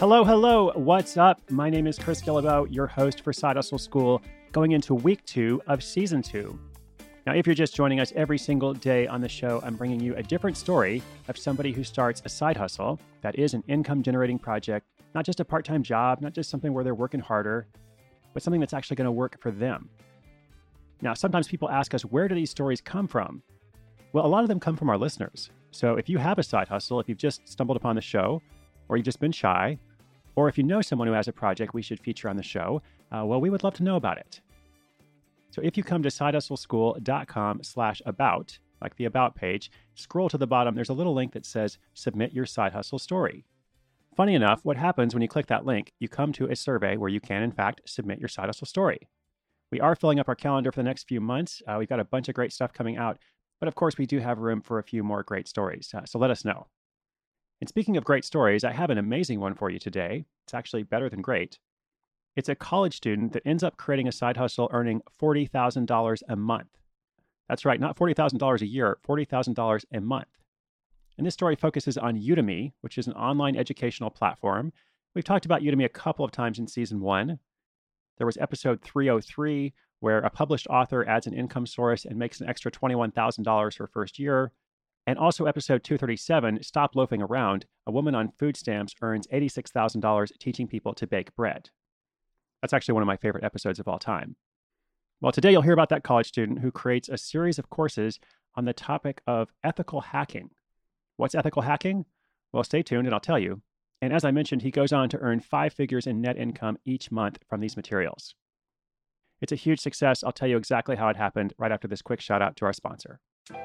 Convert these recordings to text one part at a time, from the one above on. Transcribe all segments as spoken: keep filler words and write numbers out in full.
Hello, hello. What's up? My name is Chris Guillebeau, your host for Side Hustle School, going into week two of season two. Now, if you're just joining us every single day on the show, I'm bringing you a different story of somebody who starts a side hustle that is an income-generating project, not just a part-time job, not just something where they're working harder, but something that's actually going to work for them. Now, sometimes people ask us, where do these stories come from? Well, a lot of them come from our listeners. So if you have a side hustle, if you've just stumbled upon the show, or you've just been shy, or if you know someone who has a project we should feature on the show, uh, well, we would love to know about it. So if you come to sidehustleschool.com slash about, like the about page, scroll to the bottom, there's a little link that says submit your side hustle story. Funny enough, what happens when you click that link, you come to a survey where you can, in fact, submit your side hustle story. We are filling up our calendar for the next few months. Uh, we've got a bunch of great stuff coming out, but of course we do have room for a few more great stories, uh, so let us know. And speaking of great stories, I have an amazing one for you today. It's actually better than great. It's a college student that ends up creating a side hustle earning forty thousand dollars a month. That's right, not forty thousand dollars a year, forty thousand dollars a month. And this story focuses on Udemy, which is an online educational platform. We've talked about Udemy a couple of times in season one. There was episode three oh three, where a published author adds an income source and makes an extra twenty-one thousand dollars her first year. And also episode two thirty-seven, Stop Loafing Around, a woman on food stamps earns eighty-six thousand dollars teaching people to bake bread. That's actually one of my favorite episodes of all time. Well, today you'll hear about that college student who creates a series of courses on the topic of ethical hacking. What's ethical hacking? Well, stay tuned and I'll tell you. And as I mentioned, he goes on to earn five figures in net income each month from these materials. It's a huge success. I'll tell you exactly how it happened right after this quick shout out to our sponsor.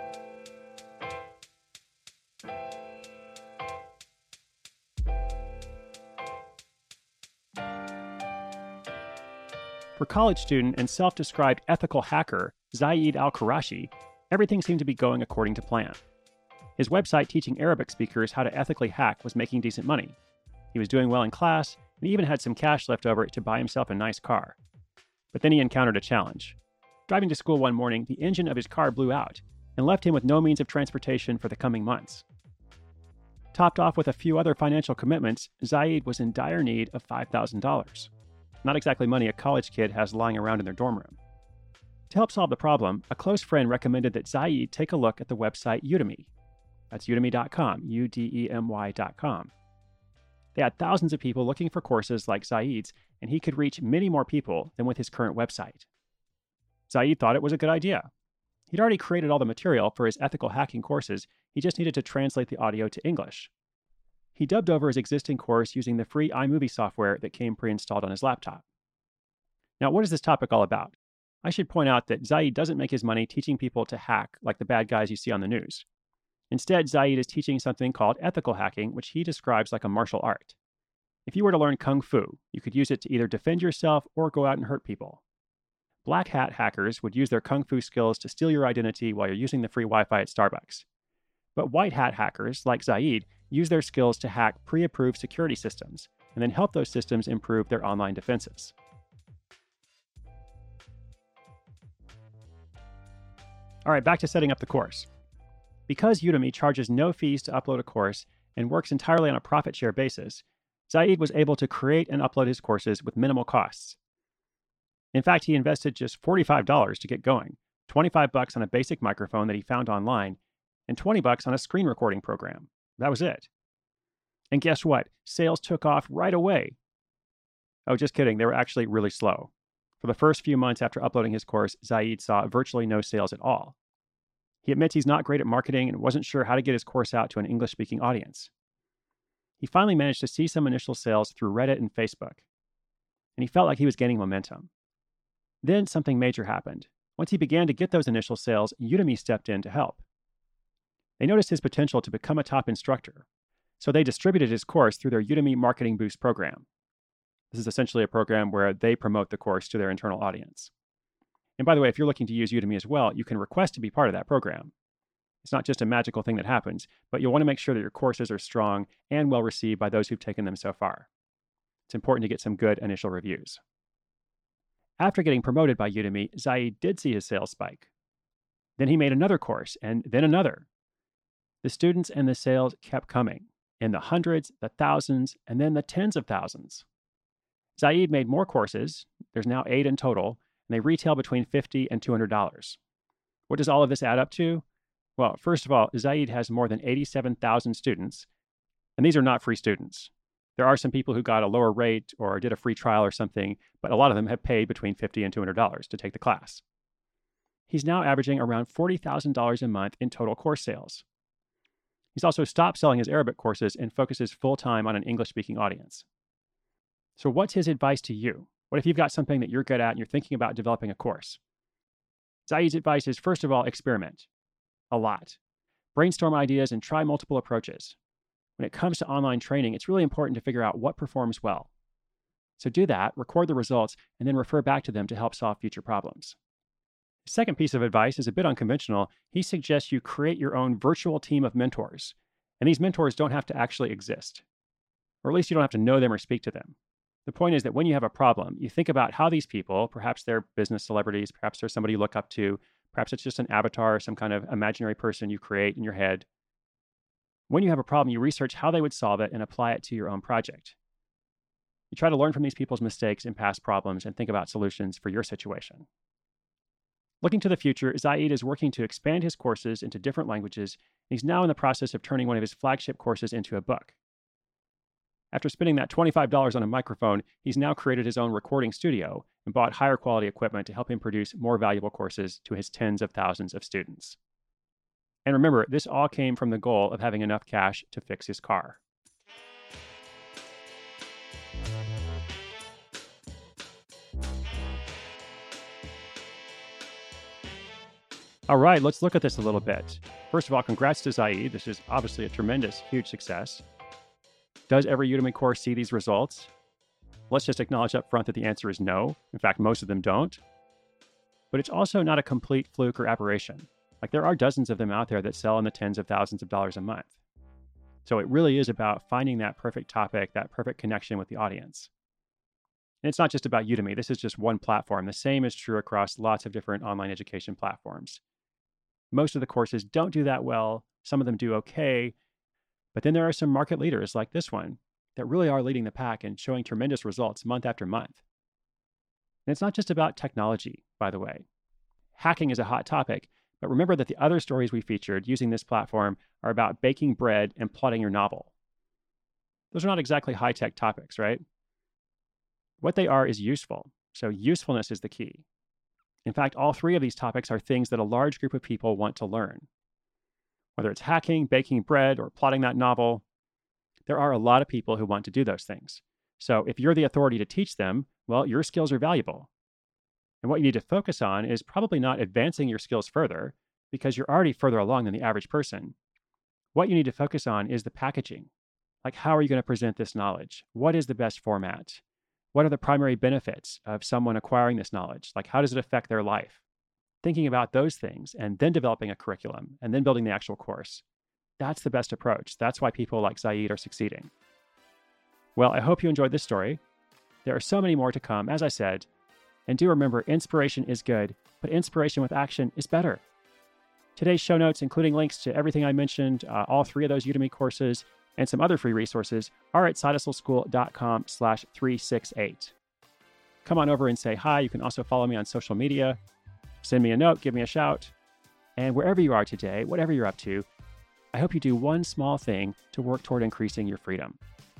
For college student and self-described ethical hacker Zaid Al-Qurashi, everything seemed to be going according to plan. His website teaching Arabic speakers how to ethically hack was making decent money. He was doing well in class, and he even had some cash left over to buy himself a nice car. But then he encountered a challenge. Driving to school one morning, the engine of his car blew out and left him with no means of transportation for the coming months. Topped off with a few other financial commitments, Zaid was in dire need of five thousand dollars. Not exactly money a college kid has lying around in their dorm room. To help solve the problem, a close friend recommended that Zaid take a look at the website Udemy. That's udemy dot com, U D E M Y dot com. They had thousands of people looking for courses like Zaid's, and he could reach many more people than with his current website. Zaid thought it was a good idea. He'd already created all the material for his ethical hacking courses, he just needed to translate the audio to English. He dubbed over his existing course using the free iMovie software that came pre-installed on his laptop. Now, what is this topic all about? I should point out that Zaid doesn't make his money teaching people to hack like the bad guys you see on the news. Instead, Zaid is teaching something called ethical hacking, which he describes like a martial art. If you were to learn Kung Fu, you could use it to either defend yourself or go out and hurt people. Black hat hackers would use their Kung Fu skills to steal your identity while you're using the free Wi-Fi at Starbucks. But white hat hackers, like Zaid, use their skills to hack pre-approved security systems and then help those systems improve their online defenses. All right, back to setting up the course. Because Udemy charges no fees to upload a course and works entirely on a profit share basis, Zaid was able to create and upload his courses with minimal costs. In fact, he invested just forty-five dollars to get going, twenty-five bucks on a basic microphone that he found online, and twenty bucks on a screen recording program. That was it. And guess what? Sales took off right away. Oh, just kidding. They were actually really slow. For the first few months after uploading his course, Zaid saw virtually no sales at all. He admits he's not great at marketing and wasn't sure how to get his course out to an English-speaking audience. He finally managed to see some initial sales through Reddit and Facebook, and he felt like he was gaining momentum. Then something major happened. Once he began to get those initial sales, Udemy stepped in to help. They noticed his potential to become a top instructor, so they distributed his course through their Udemy Marketing Boost program. This is essentially a program where they promote the course to their internal audience. And by the way, if you're looking to use Udemy as well, you can request to be part of that program. It's not just a magical thing that happens, but you'll want to make sure that your courses are strong and well received by those who've taken them so far. It's important to get some good initial reviews. After getting promoted by Udemy, Zaid did see his sales spike. Then he made another course, and then another. The students and the sales kept coming. in the hundreds, the thousands, and then the tens of thousands. Zaid made more courses. There's now eight in total, and they retail between fifty dollars and two hundred dollars. What does all of this add up to? Well, first of all, Zaid has more than eighty-seven thousand students, and these are not free students. There are some people who got a lower rate or did a free trial or something, but a lot of them have paid between fifty dollars and two hundred dollars to take the class. He's now averaging around forty thousand dollars a month in total course sales. He's also stopped selling his Arabic courses and focuses full-time on an English-speaking audience. So what's his advice to you? What if you've got something that you're good at and you're thinking about developing a course? Zaid's advice is, first of all, experiment. A lot. Brainstorm ideas and try multiple approaches. When it comes to online training, it's really important to figure out what performs well. So do that, record the results, and then refer back to them to help solve future problems. The second piece of advice is a bit unconventional. He suggests you create your own virtual team of mentors. And these mentors don't have to actually exist. Or at least you don't have to know them or speak to them. The point is that when you have a problem, you think about how these people, perhaps they're business celebrities, perhaps they're somebody you look up to, perhaps it's just an avatar or some kind of imaginary person you create in your head. When you have a problem, you research how they would solve it and apply it to your own project. You try to learn from these people's mistakes and past problems and think about solutions for your situation. Looking to the future, Zaid is working to expand his courses into different languages, and he's now in the process of turning one of his flagship courses into a book. After spending that twenty-five dollars on a microphone, he's now created his own recording studio and bought higher quality equipment to help him produce more valuable courses to his tens of thousands of students. And remember, this all came from the goal of having enough cash to fix his car. All right, let's look at this a little bit. First of all, congrats to Zaid. This is obviously a tremendous, huge success. Does every Udemy course see these results? Let's just acknowledge up front that the answer is no. In fact, most of them don't. But it's also not a complete fluke or aberration. Like, there are dozens of them out there that sell in the tens of thousands of dollars a month. So it really is about finding that perfect topic, that perfect connection with the audience. And it's not just about Udemy. This is just one platform. The same is true across lots of different online education platforms. Most of the courses don't do that well. Some of them do okay. But then there are some market leaders like this one that really are leading the pack and showing tremendous results month after month. And it's not just about technology, by the way. Hacking is a hot topic, but remember that the other stories we featured using this platform are about baking bread and plotting your novel. Those are not exactly high-tech topics, right? What they are is useful. So usefulness is the key. In fact, all three of these topics are things that a large group of people want to learn. Whether it's hacking, baking bread, or plotting that novel, there are a lot of people who want to do those things. So if you're the authority to teach them, well, your skills are valuable. And what you need to focus on is probably not advancing your skills further, because you're already further along than the average person. What you need to focus on is the packaging. Like, how are you going to present this knowledge? What is the best format? What are the primary benefits of someone acquiring this knowledge? Like, how does it affect their life? Thinking about those things and then developing a curriculum and then building the actual course. That's the best approach. That's why people like Zaid are succeeding. Well, I hope you enjoyed this story. There are so many more to come, as I said. And do remember, inspiration is good, but inspiration with action is better. Today's show notes, including links to everything I mentioned, uh, all three of those Udemy courses, and some other free resources, are at sidehustleschool.com slash 368. Come on over and say hi. You can also follow me on social media. Send me a note, give me a shout. And wherever you are today, whatever you're up to, I hope you do one small thing to work toward increasing your freedom.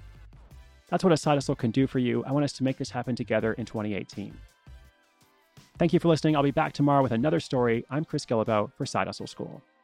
That's what a side hustle can do for you. I want us to make this happen together in twenty eighteen. Thank you for listening. I'll be back tomorrow with another story. I'm Chris Guillebeau for Side Hustle School.